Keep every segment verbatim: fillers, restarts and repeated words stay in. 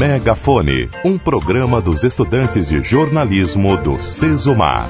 Megafone, um programa dos estudantes de jornalismo do Sesumar.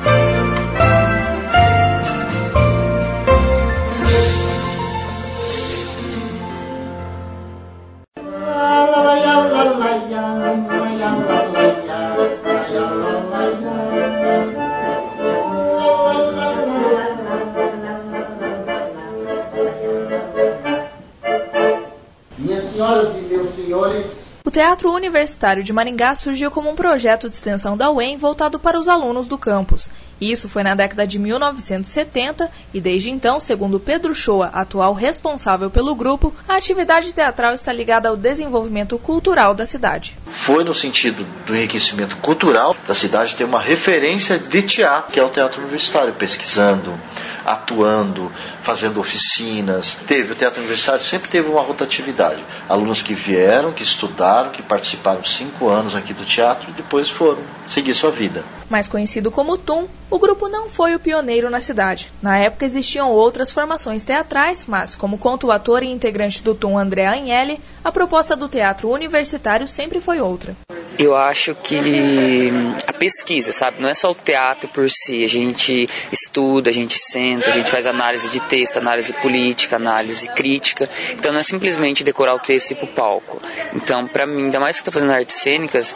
O Teatro Universitário de Maringá surgiu como um projeto de extensão da U E M voltado para os alunos do campus. Isso foi na década de mil novecentos e setenta e desde então, segundo Pedro Shoa, atual responsável pelo grupo, a atividade teatral está ligada ao desenvolvimento cultural da cidade. Foi no sentido do enriquecimento cultural da cidade ter uma referência de teatro, que é o Teatro Universitário, pesquisando, atuando, fazendo oficinas. Teve o Teatro Universitário, sempre teve uma rotatividade. Alunos que vieram, que estudaram, que participaram cinco anos aqui do teatro e depois foram seguir sua vida. Mais conhecido como T U M, o grupo não foi o pioneiro na cidade. Na época existiam outras formações teatrais, mas, como conta o ator e integrante do T U M, André Agnelli, a proposta do Teatro Universitário sempre foi outra. Eu acho que a pesquisa, sabe, não é só o teatro por si. A gente estuda, a gente senta, a gente faz análise de texto, análise política, análise crítica. Então não é simplesmente decorar o texto e ir pro palco. Então, para mim, ainda mais que estou fazendo artes cênicas,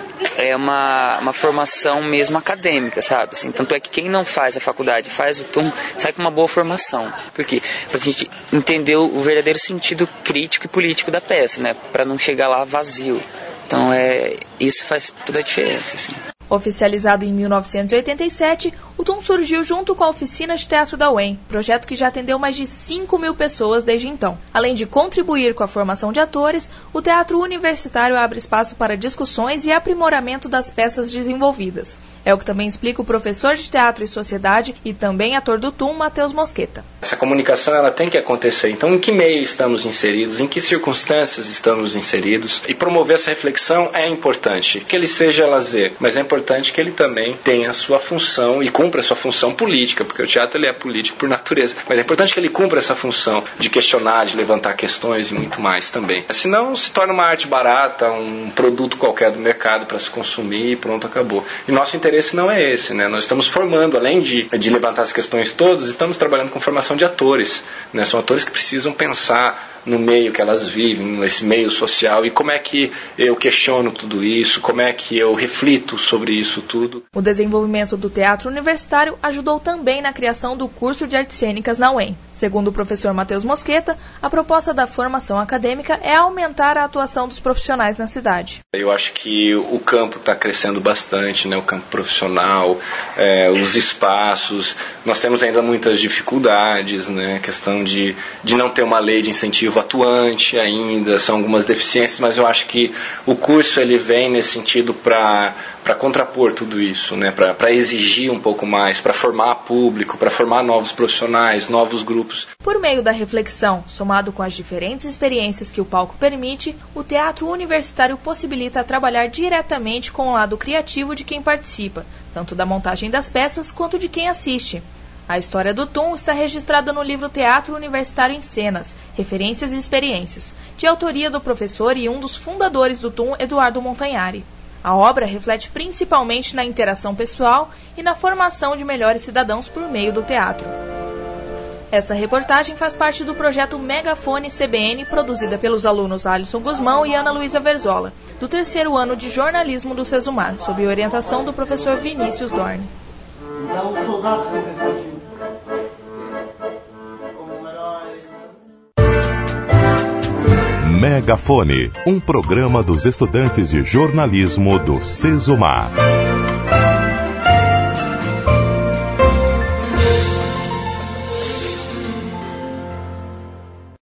é uma, uma formação mesmo acadêmica, sabe? Assim, tanto é que quem não faz a faculdade, faz o T U M, sai com uma boa formação. Por quê? Pra gente entender o verdadeiro sentido crítico e político da peça, né? Para não chegar lá vazio. Então, é, isso faz toda a diferença, assim. Oficializado em mil novecentos e oitenta e sete, o T U M surgiu junto com a Oficina de Teatro da U E M, projeto que já atendeu mais de cinco mil pessoas desde então. Além de contribuir com a formação de atores, o Teatro Universitário abre espaço para discussões e aprimoramento das peças desenvolvidas. É o que também explica o professor de Teatro e Sociedade e também ator do T U M, Matheus Mosqueta. Essa comunicação ela tem que acontecer. Então, em que meio estamos inseridos, em que circunstâncias estamos inseridos, e promover essa reflexão é importante. Que ele seja lazer, mas é importante que ele também tenha a sua função e cumpra a sua função política, porque o teatro ele é político por natureza, mas é importante que ele cumpra essa função de questionar, de levantar questões e muito mais também. Senão se torna uma arte barata, um produto qualquer do mercado para se consumir e pronto, acabou. E nosso interesse não é esse, né? Nós estamos formando, além de, de levantar as questões todas, estamos trabalhando com formação de atores, né? São atores que precisam pensar no meio que elas vivem, nesse meio social, e como é que eu questiono tudo isso, como é que eu reflito sobre isso tudo. O desenvolvimento do teatro universitário ajudou também na criação do curso de artes cênicas na U E M. Segundo o professor Matheus Mosqueta, a proposta da formação acadêmica é aumentar a atuação dos profissionais na cidade. Eu acho que o campo está crescendo bastante, né? O campo profissional, é, os espaços. Nós temos ainda muitas dificuldades, né? A questão de, de não ter uma lei de incentivo atuante ainda, são algumas deficiências, mas eu acho que o curso ele vem nesse sentido para para contrapor tudo isso, né? Para exigir um pouco mais, para formar público, para formar novos profissionais, novos grupos. Por meio da reflexão, somado com as diferentes experiências que o palco permite, o teatro universitário possibilita trabalhar diretamente com o lado criativo de quem participa, tanto da montagem das peças quanto de quem assiste. A história do T U M está registrada no livro Teatro Universitário em Cenas, Referências e Experiências, de autoria do professor e um dos fundadores do T U M, Eduardo Montanhari. A obra reflete principalmente na interação pessoal e na formação de melhores cidadãos por meio do teatro. Esta reportagem faz parte do projeto Megafone C B N, produzida pelos alunos Alisson Guzmão e Ana Luísa Verzola, do terceiro ano de jornalismo do Sesumar, sob orientação do professor Vinícius Dorn. Megafone, um programa dos estudantes de jornalismo do Sesumar.